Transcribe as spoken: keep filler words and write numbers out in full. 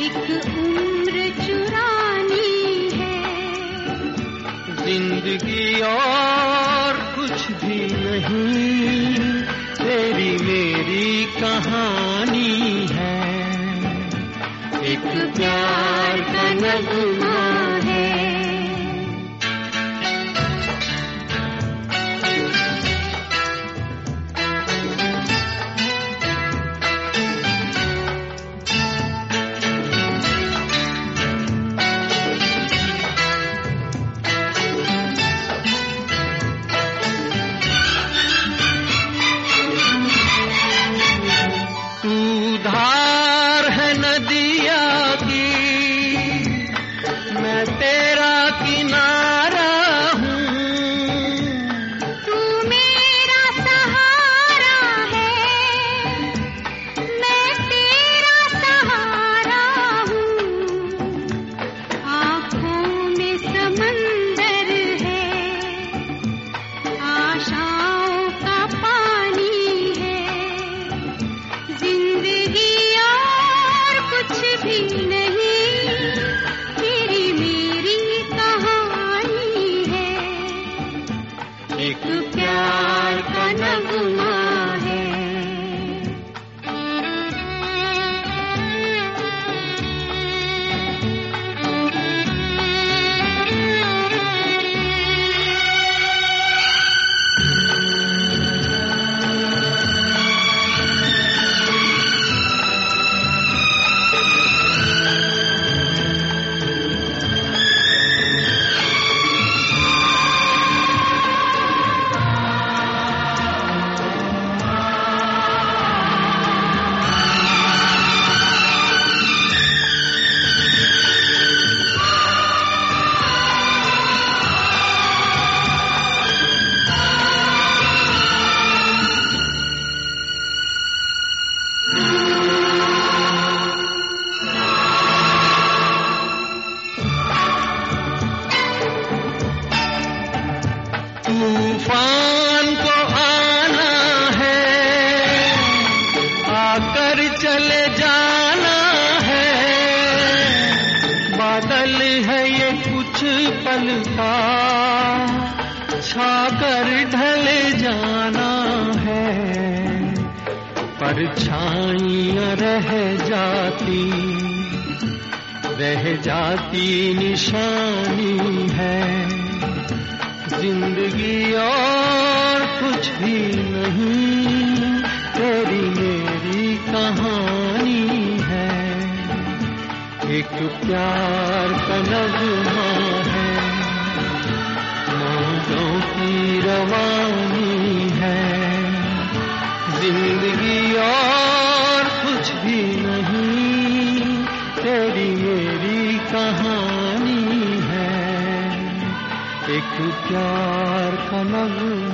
एक उम्र चुरानी है। जिंदगी और कुछ भी नहीं, तेरी मेरी कहानी है। एक प्यार का नगमा है। धार है नदिया की, मैं तेरा किनारा हूँ। तू मेरा सहारा है, मैं तेरा सहारा हूँ। आँखों में समंदर है, आशाओं का पानी है। जिंदगी कुछ भी नहीं, तेरी मेरी कहानी है। एक प्यार का नगमा है। तूफान को आना है, आकर चले जाना है। बादल है ये कुछ पल का, छाकर ढले जाना है। परछाइयाँ रह जाती, रह जाती निशानी है। जिंदगी और कुछ भी नहीं, तेरी मेरी कहानी है। एक प्यार का नगमा है, मौजों की रवानी है। जिंदगी और कुछ भी नहीं, तेरी मेरी कहानी है। एक प्यार का नगमा।